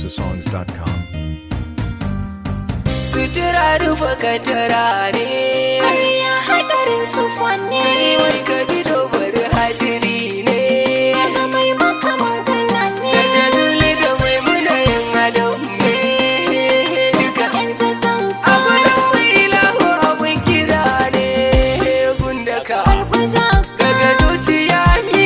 hausasongs.com. Sutura rufa katara ne, ƙarya hadarin su fanne, wai ka gido bari hadiri ne, daga mai maka magana ne, da jazuli da mai munayin adam ne, duka yan zazan a gurin mai ilahu abin kira ne, gundaka karɓi zaka, daga zuciya mi